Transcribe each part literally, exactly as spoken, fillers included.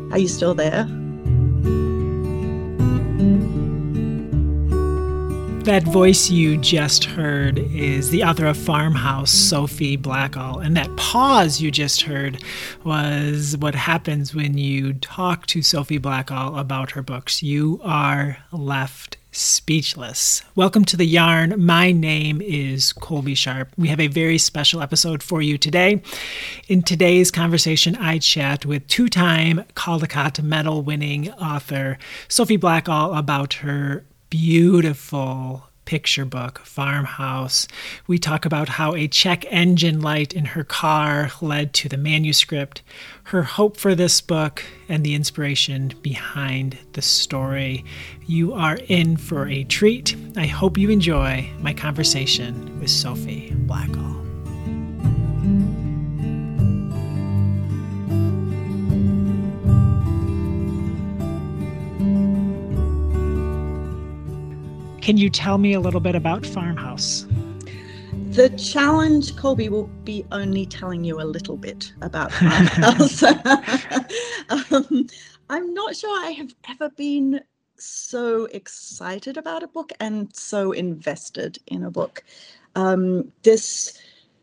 Are you still there? That voice you just heard is the author of Farmhouse, Sophie Blackall. And that pause you just heard was what happens when you talk to Sophie Blackall about her books. You are left speechless. Welcome to The Yarn. My name is Colby Sharp. We have a very special episode for you today. In today's conversation, I chat with two-time Caldecott Medal-winning author Sophie Blackall about her beautiful picture book, Farmhouse. We talk about how a check engine light in her car led to the manuscript, her hope for this book, and the inspiration behind the story. You are in for a treat. I hope you enjoy my conversation with Sophie Blackall. Can you tell me a little bit about Farmhouse? The challenge, Colby, will be only telling you a little bit about Farmhouse. um, I'm not sure I have ever been so excited about a book and so invested in a book. Um, this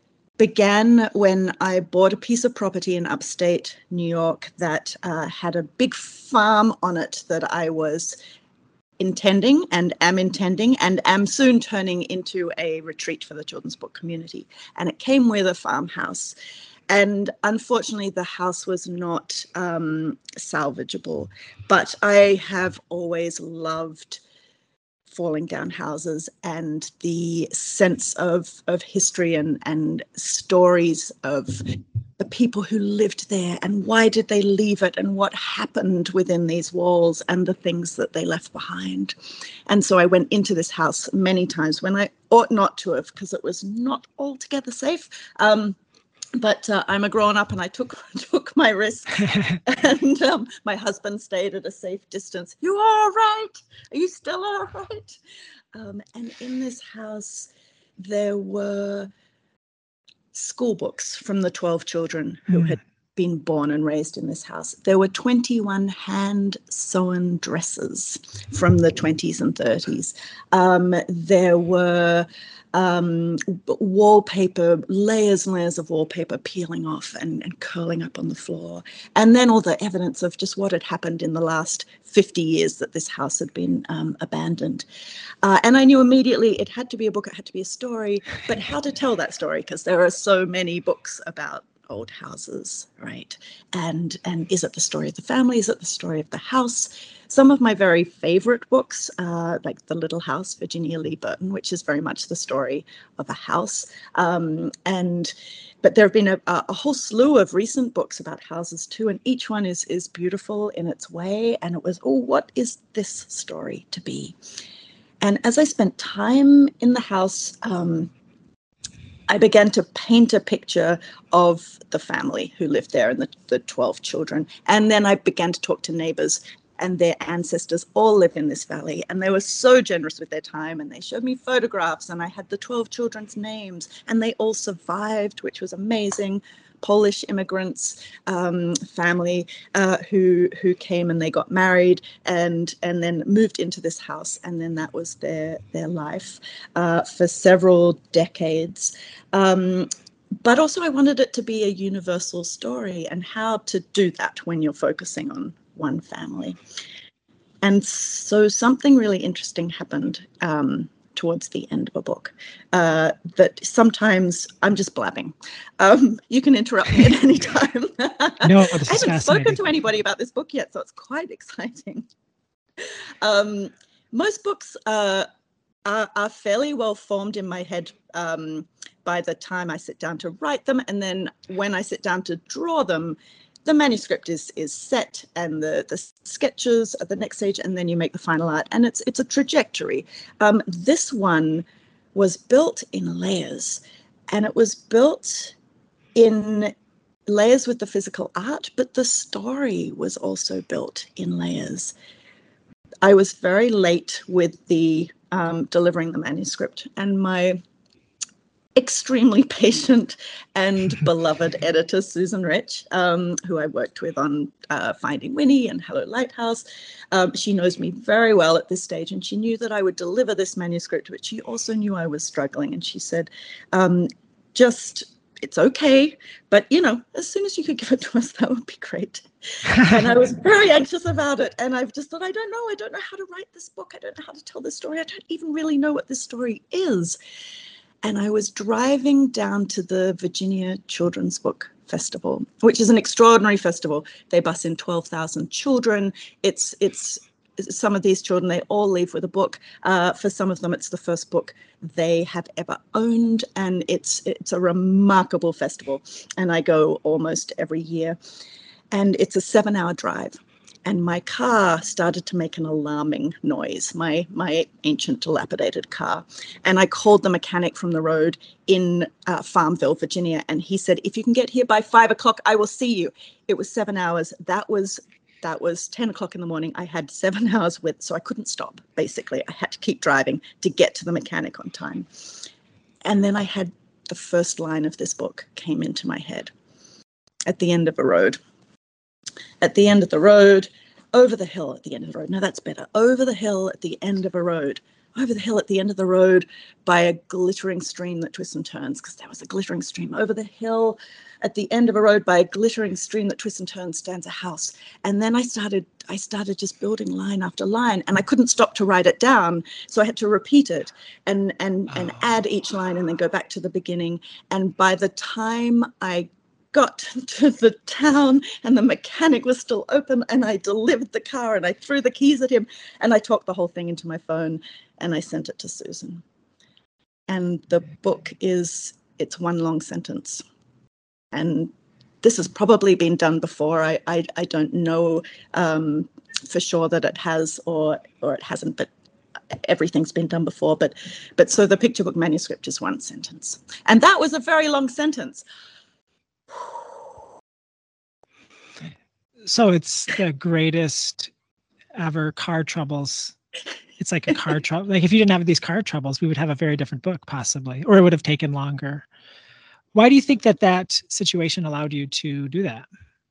began when I bought a piece of property in upstate New York that uh, had a big farm on it that I was intending and am intending and am soon turning into a retreat for the children's book community. And it came with a farmhouse. And unfortunately, the house was not um, salvageable. But I have always loved falling down houses and the sense of, of history and, and stories of the people who lived there and why did they leave it and what happened within these walls and the things that they left behind. And so I went into this house many times when I ought not to have, because it was not altogether safe. Um, but uh, I'm a grown up and I took took my risk. And um, my husband stayed at a safe distance. You all right? Are you still all right? Um, and in this house, there were school books from the twelve children who mm. had been born and raised in this house. There were twenty-one hand sewn dresses from the twenties and thirties. Um, there were um, wallpaper, layers and layers of wallpaper peeling off and, and curling up on the floor. And then all the evidence of just what had happened in the last fifty years that this house had been um, abandoned. Uh, and I knew immediately it had to be a book, it had to be a story, but how to tell that story, because there are so many books about old houses, right? And and is it the story of the family? Is it the story of the house? Some of my very favorite books, uh, like The Little House, Virginia Lee Burton, which is very much the story of a house. Um, and but there have been a, a whole slew of recent books about houses too, and each one is is beautiful in its way. And it was, oh, what is this story to be? And as I spent time in the house, um, I began to paint a picture of the family who lived there and the, the twelve children. And then I began to talk to neighbors, and their ancestors all live in this valley. And they were so generous with their time, and they showed me photographs, and I had the twelve children's names, and they all survived, which was amazing. Polish immigrants, um, family uh, who who came and they got married and and then moved into this house, and then that was their their life uh, for several decades. Um, but also I wanted it to be a universal story, and how to do that when you're focusing on one family. And so something really interesting happened um, towards the end of a book uh, that sometimes I'm just blabbing. Um, you can interrupt me at any time. No, this I is haven't spoken to anybody about this book yet, so it's quite exciting. Um, most books uh, are, are fairly well formed in my head um, by the time I sit down to write them. And then when I sit down to draw them, the manuscript is is set and the, the sketches at the next stage, and then you make the final art. And it's it's a trajectory. Um, this one was built in layers, and it was built in layers with the physical art, but the story was also built in layers. I was very late with the um, delivering the manuscript, and my extremely patient and beloved editor, Susan Rich, um, who I worked with on uh, Finding Winnie and Hello Lighthouse. Um, she knows me very well at this stage, and she knew that I would deliver this manuscript, but she also knew I was struggling. And she said, um, just, it's okay, but, you know, as soon as you could give it to us, that would be great. And I was very anxious about it. And I've just thought, I don't know. I don't know how to write this book. I don't know how to tell this story. I don't even really know what this story is. And I was driving down to the Virginia Children's Book Festival, which is an extraordinary festival. They bus in twelve thousand children. It's it's some of these children, they all leave with a book. Uh, for some of them, it's the first book they have ever owned. And it's it's a remarkable festival. And I go almost every year. And it's a seven hour drive. And my car started to make an alarming noise, my my ancient dilapidated car. And I called the mechanic from the road in uh, Farmville, Virginia. And he said, if you can get here by five o'clock, I will see you. It was seven hours. That was that was ten o'clock in the morning. I had seven hours with, so I couldn't stop, basically. I had to keep driving to get to the mechanic on time. And then I had the first line of this book came into my head. At the end of a road. At the end of the road, over the hill at the end of the road. No, that's better. Over the hill at the end of a road. Over the hill at the end of the road by a glittering stream that twists and turns, because there was a glittering stream. Over the hill at the end of a road by a glittering stream that twists and turns stands a house. And then I started I started just building line after line, and I couldn't stop to write it down. So I had to repeat it and and and Oh. add each line and then go back to the beginning. And by the time I got to the town and the mechanic was still open and I delivered the car and I threw the keys at him and I talked the whole thing into my phone and I sent it to Susan. And the book is, it's one long sentence. And this has probably been done before. I I, I don't know um, for sure that it has or or it hasn't, but everything's been done before. But but so the picture book manuscript is one sentence. And that was a very long sentence. So it's the greatest ever car troubles. It's like a car trouble. Like if you didn't have these car troubles, we would have a very different book possibly, or it would have taken longer. Why do you think that that situation allowed you to do that?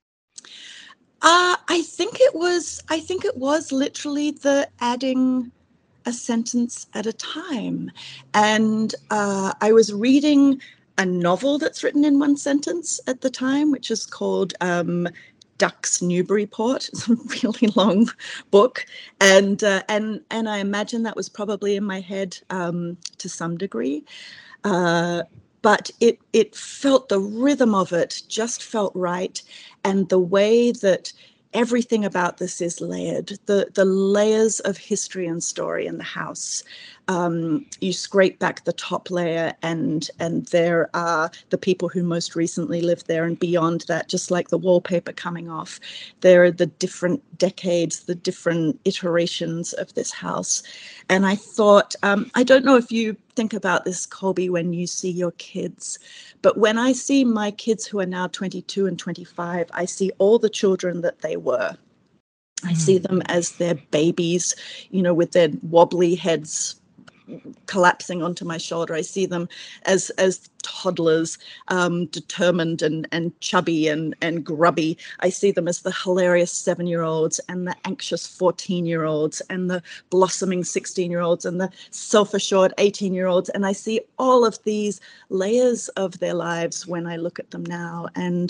Uh, I think it was, I think it was literally the adding a sentence at a time. And uh, I was reading a novel that's written in one sentence at the time, which is called um, Ducks Newburyport. It's a really long book. And uh, and and I imagine that was probably in my head um, to some degree. Uh, but it it felt, the rhythm of it just felt right. And the way that everything about this is layered, the, the layers of history and story in the house. Um, you scrape back the top layer and and there are the people who most recently lived there, and beyond that, just like the wallpaper coming off, there are the different decades, the different iterations of this house. And I thought, um, I don't know if you think about this, Colby, when you see your kids, but when I see my kids who are now twenty-two and twenty-five, I see all the children that they were. I see them as their babies, you know, with their wobbly heads collapsing onto my shoulder. I see them as as toddlers, um, determined and and chubby and and grubby. I see them as the hilarious seven-year-olds and the anxious fourteen-year-olds and the blossoming sixteen-year-olds and the self-assured eighteen-year-olds. And I see all of these layers of their lives when I look at them now. And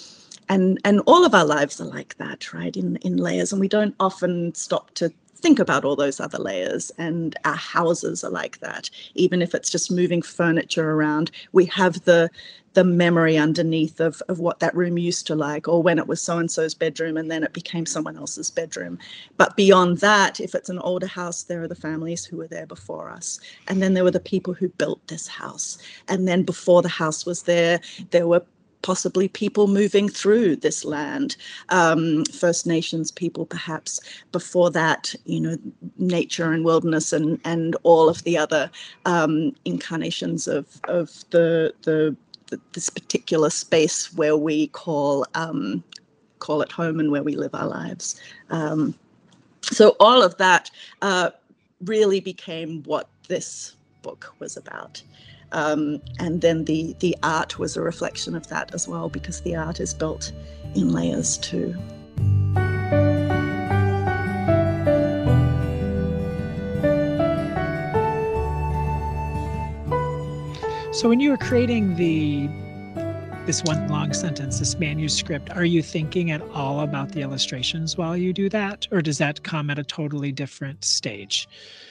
and and all of our lives are like that, right? In in layers, and we don't often stop to think about all those other layers. And our houses are like that. Even if it's just moving furniture around, we have the the memory underneath of, of what that room used to like, or when it was so-and-so's bedroom and then it became someone else's bedroom. But beyond that, if it's an older house, there are the families who were there before us. And then there were the people who built this house. And then before the house was there, there were possibly people moving through this land, um, First Nations people, perhaps. Before that, you know, nature and wilderness and and all of the other um, incarnations of of the, the the this particular space where we call um, call it home and where we live our lives. Um, so all of that uh, really became what this book was about. Um, and then the, the art was a reflection of that as well, because the art is built in layers too. So when you were creating the this one long sentence, this manuscript, are you thinking at all about the illustrations while you do that? Or does that come at a totally different stage?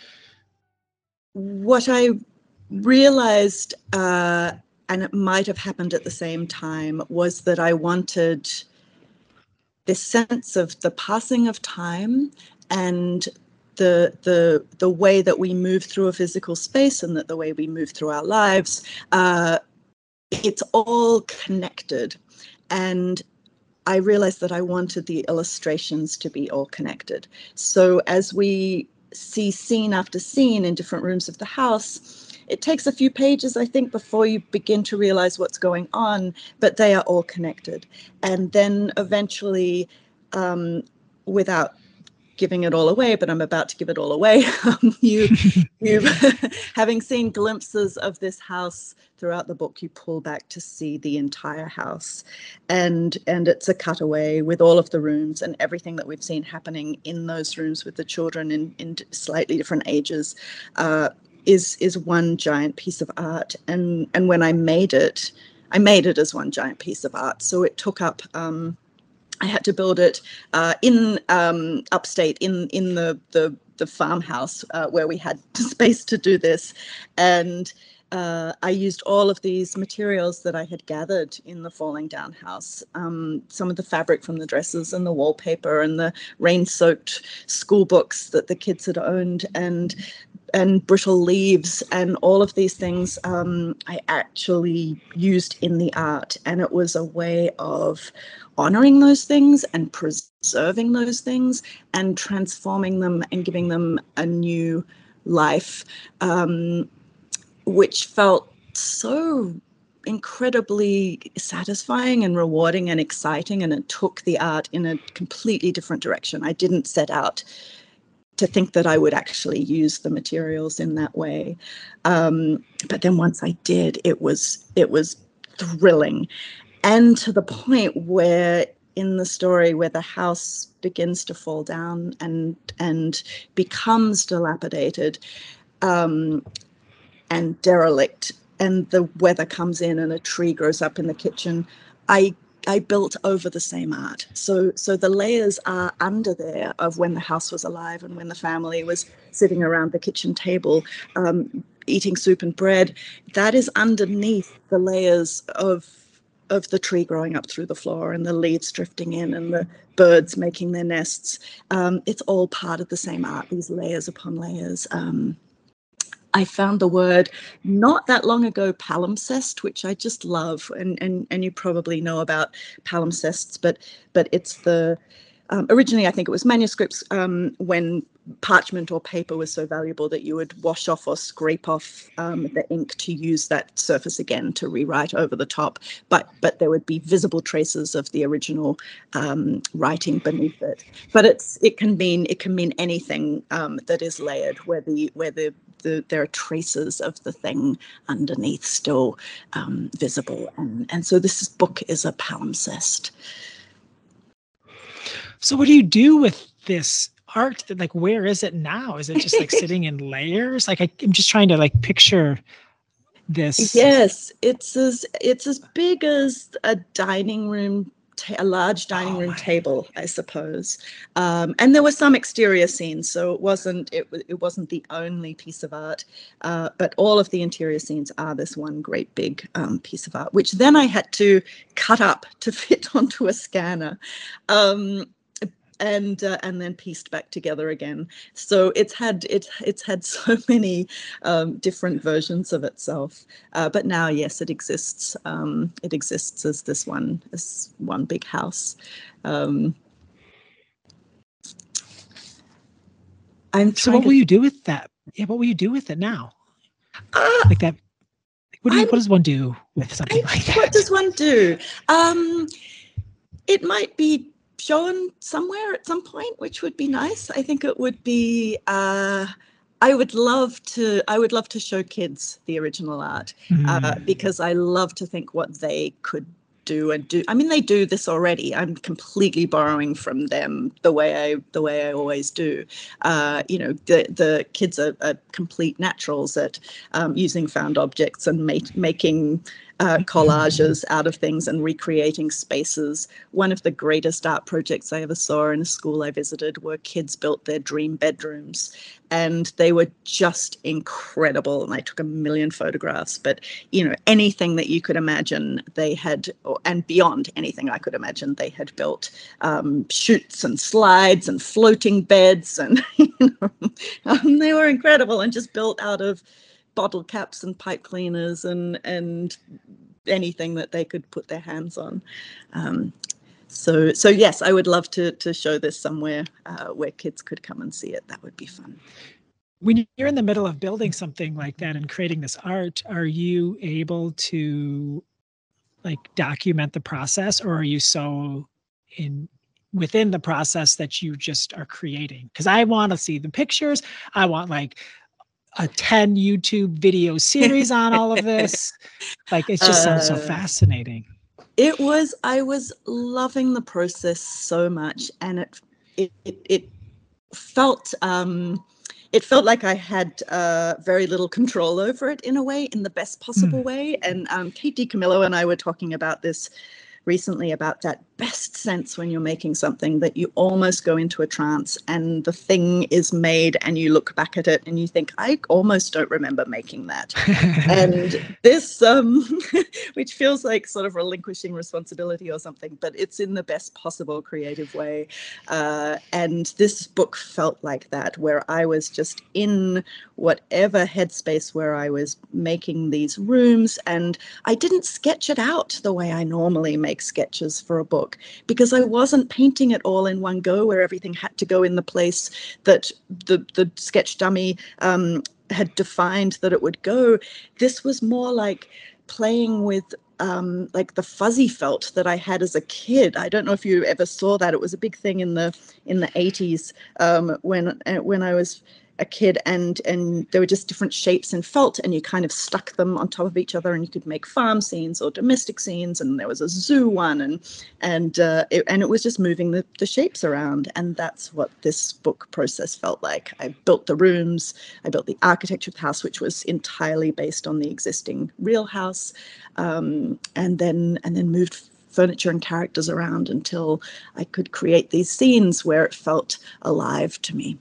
What I realized, uh, and it might have happened at the same time, was that I wanted this sense of the passing of time and the the the way that we move through a physical space, and that the way we move through our lives, uh, it's all connected. And I realized that I wanted the illustrations to be all connected. So as we see scene after scene in different rooms of the house, it takes a few pages, I think, before you begin to realize what's going on, but they are all connected. And then eventually, um, without giving it all away, but I'm about to give it all away. Um, you, you, having seen glimpses of this house throughout the book, you pull back to see the entire house, and and it's a cutaway with all of the rooms and everything that we've seen happening in those rooms with the children in in slightly different ages, uh, is is one giant piece of art. And and when I made it, I made it as one giant piece of art. So it took up. Um, I had to build it uh, in um, upstate, in in the the, the farmhouse uh, where we had space to do this, and uh, I used all of these materials that I had gathered in the falling down house. Um, some of the fabric from the dresses and the wallpaper and the rain-soaked school books that the kids had owned, and and brittle leaves, and all of these things um, I actually used in the art, and it was a way of honoring those things and preserving those things and transforming them and giving them a new life, um, which felt so incredibly satisfying and rewarding and exciting. And it took the art in a completely different direction. I didn't set out to think that I would actually use the materials in that way. Um, but then once I did, it was it was thrilling. And to the point where in the story where the house begins to fall down and and becomes dilapidated um, and derelict, and the weather comes in and a tree grows up in the kitchen, I I built over the same art. So so the layers are under there of when the house was alive and when the family was sitting around the kitchen table um, eating soup and bread. That is underneath the layers of of the tree growing up through the floor and the leaves drifting in and the birds making their nests. Um, it's all part of the same art, these layers upon layers. Um, I found the word not that long ago, palimpsest, which I just love, and and and you probably know about palimpsests, but but it's the um, originally I think it was manuscripts um, when parchment or paper was so valuable that you would wash off or scrape off um, the ink to use that surface again to rewrite over the top, but but there would be visible traces of the original um, writing beneath it. But it's it can mean it can mean anything um, that is layered, where the where the The, there are traces of the thing underneath still um, visible. And, and so this book is a palimpsest. So what do you do with this art? Like, where is it now? Is it just like sitting in layers? Like, I, I'm just trying to like picture this. Yes, it's as, it's as big as a dining room Ta- a large dining room oh table, I suppose, um, and there were some exterior scenes, so it wasn't it, it wasn't the only piece of art, uh, but all of the interior scenes are this one great big um, piece of art, which then I had to cut up to fit onto a scanner, um, and uh, and then pieced back together again. So it's had it it's had so many um, different versions of itself. Uh, but now, yes, it exists. Um, it exists as this one as one big house. Um, I'm so what to... will you do with that? Yeah, what will you do with it now? Uh, like that. What do you, what does one do with something I, like that? What does one do? Um, it might be shown somewhere at some point, which would be nice. I think it would be, uh, I would love to. I would love to show kids the original art Mm. uh, because I love to think what they could do and do. I mean, they do this already. I'm completely borrowing from them the way I the way I always do. Uh, you know, the the kids are, are complete naturals at um, using found objects and make, making uh, collages out of things and recreating spaces. One of the greatest art projects I ever saw in a school I visited were kids built their dream bedrooms, and they were just incredible. And I took a million photographs, but you know, anything that you could imagine they had, or, and beyond anything I could imagine, they had built um, chutes and slides and floating beds, and you know, um, they were incredible and just built out of bottle caps and pipe cleaners and and anything that they could put their hands on. Um, so so yes, I would love to to show this somewhere uh, where kids could come and see it. That would be fun. When you're in the middle of building something like that and creating this art, are you able to like document the process, or are you so in within the process that you just are creating? Because I want to see the pictures. I want like a ten YouTube video series on all of this. Like, it just sounds so Uh, fascinating. It was, I was loving the process so much, and it, it, it, it felt, um, it felt like I had uh, very little control over it in a way, in the best possible Mm. way. And um, Kate DiCamillo and I were talking about this recently, about that best sense when you're making something that you almost go into a trance and the thing is made and you look back at it and you think, I almost don't remember making that. And this, um, which feels like sort of relinquishing responsibility or something, but it's in the best possible creative way. Uh, and this book felt like that, where I was just in whatever headspace where I was making these rooms, and I didn't sketch it out the way I normally make sketches for a book, because I wasn't painting it all in one go where everything had to go in the place that the, the sketch dummy um, had defined that it would go. This was more like playing with um, like the fuzzy felt that I had as a kid. I don't know if you ever saw that. It was a big thing in the in the eighties um, when when I was a kid, and and there were just different shapes and felt, and you kind of stuck them on top of each other, and you could make farm scenes or domestic scenes, and there was a zoo one, and and uh, it, and it was just moving the, the shapes around, and that's what this book process felt like. I built the rooms, I built the architecture of the house, which was entirely based on the existing real house, um, and then and then moved furniture and characters around until I could create these scenes where it felt alive to me.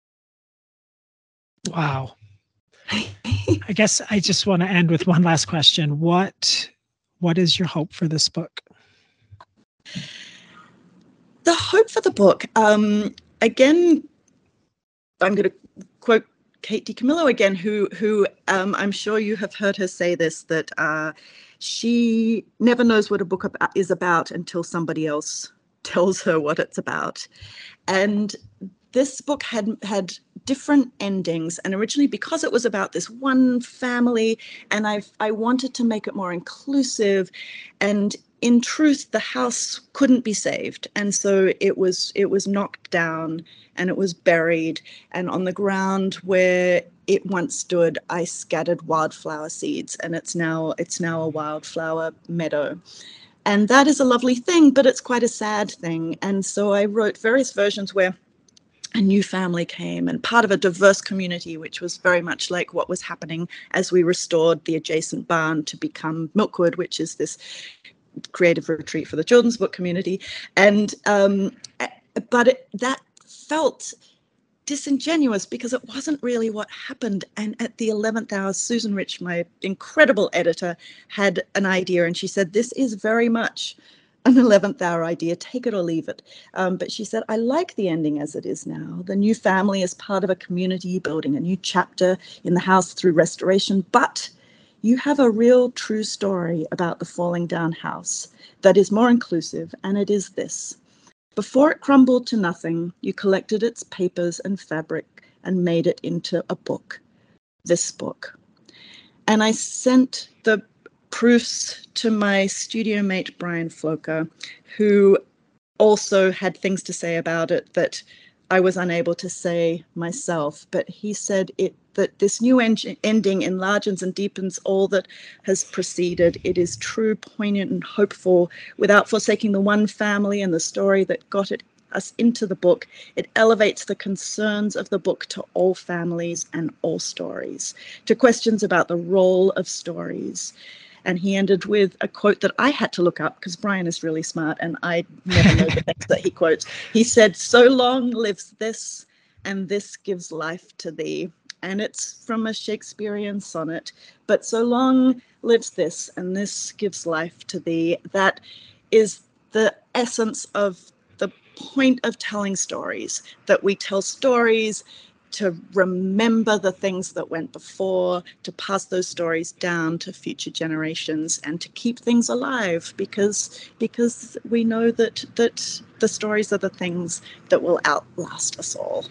Wow. I guess I just want to end with one last question. What what is your hope for this book? The hope for the book, um, again, I'm going to quote Kate DiCamillo again, who who um, I'm sure you have heard her say this, that uh, she never knows what a book is about until somebody else tells her what it's about. And this book had had different endings, and originally, because it was about this one family, and I I wanted to make it more inclusive, and in truth, the house couldn't be saved, and so it was it was knocked down and it was buried, and on the ground where it once stood, I scattered wildflower seeds, and it's now it's now a wildflower meadow. And that is a lovely thing, but it's quite a sad thing. And so I wrote various versions where a new family came, and part of a diverse community, which was very much like what was happening as we restored the adjacent barn to become Milkwood, which is this creative retreat for the children's book community. And um, but it, that felt disingenuous because it wasn't really what happened. And at the eleventh hour, Susan Rich, my incredible editor, had an idea, and she said, this is very much an eleventh hour idea, take it or leave it. Um, but she said, I like the ending as it is now. The new family is part of a community, building a new chapter in the house through restoration. But you have a real true story about the falling down house that is more inclusive, and it is this. Before it crumbled to nothing, you collected its papers and fabric and made it into a book, this book. And I sent the proofs to my studio mate, Brian Floker, who also had things to say about it that I was unable to say myself. But he said it that this new en- ending enlarges and deepens all that has preceded. It is true, poignant, and hopeful, without forsaking the one family and the story that got it us into the book. It elevates the concerns of the book to all families and all stories, to questions about the role of stories. And he ended with a quote that I had to look up because Brian is really smart and I never know the things that he quotes. He said, "So long lives this, and this gives life to thee." And it's from a Shakespearean sonnet. But so long lives this, and this gives life to thee. That is the essence of the point of telling stories, that we tell stories to remember the things that went before, to pass those stories down to future generations, and to keep things alive, because because we know that that the stories are the things that will outlast us all.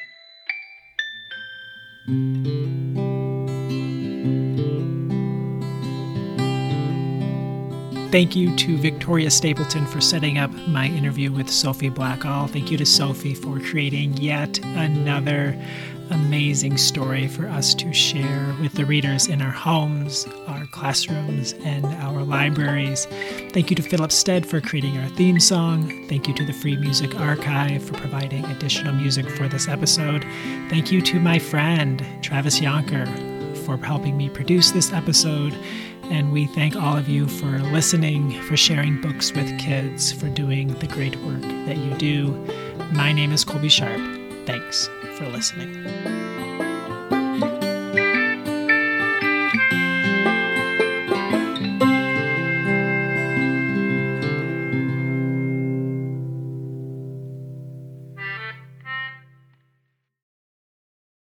Thank you to Victoria Stapleton for setting up my interview with Sophie Blackall. Thank you to Sophie for creating yet another amazing story for us to share with the readers in our homes, our classrooms, and our libraries. Thank you to Philip Stead for creating our theme song. Thank you to the Free Music Archive for providing additional music for this episode. Thank you to my friend, Travis Yonker, for helping me produce this episode. And we thank all of you for listening, for sharing books with kids, for doing the great work that you do. My name is Colby Sharp. Thanks for listening.